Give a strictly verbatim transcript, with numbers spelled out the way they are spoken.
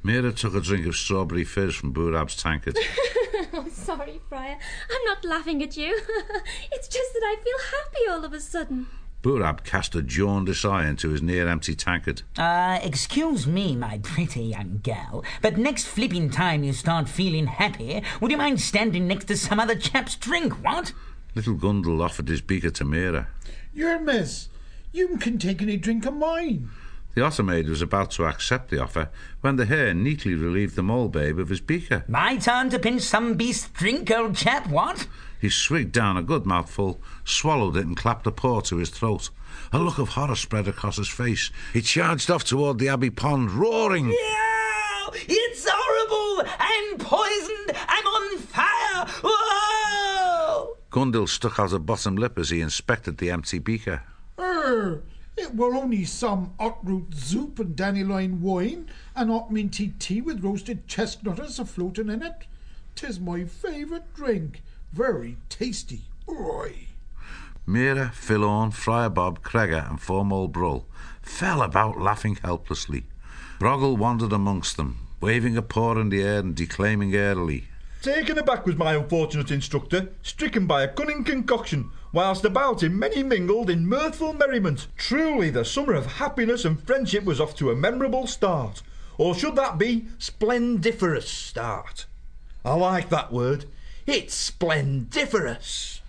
Mira took a drink of strawberry fizz from Boorab's tankard. Oh, sorry, Friar. I'm not laughing at you. It's just that I feel happy all of a sudden. Boorab cast a jaundiced eye into his near-empty tankard. Uh, excuse me, my pretty young gal, but next flipping time you start feeling happy, would you mind standing next to some other chap's drink, what? Little Gundel offered his beaker to Mira. Your miss, you can take any drink of mine. The otter maid was about to accept the offer when the hare neatly relieved the mole babe of his beaker. My turn to pinch some beast's drink, old chap, what? He swigged down a good mouthful, swallowed it and clapped a paw to his throat. A look of horror spread across his face. He charged off toward the Abbey Pond, roaring. Yeah! It's horrible! I'm poisoned! I'm on fire! Whoa! Gundel stuck out a bottom lip as he inspected the empty beaker. Er, it were only some oat-root soup and dandelion wine and hot minty tea with roasted chestnuts a-floating in it. 'Tis my favourite drink. Very tasty. Oi. Mira, Filon, Friar Bob, Cregger and Four-Mole Brull fell about laughing helplessly. Broggle wandered amongst them, waving a paw in the air and declaiming airily. Taken aback was my unfortunate instructor, stricken by a cunning concoction, whilst about him many mingled in mirthful merriment. Truly the summer of happiness and friendship was off to a memorable start. Or should that be splendiferous start? I like that word. It's splendiferous.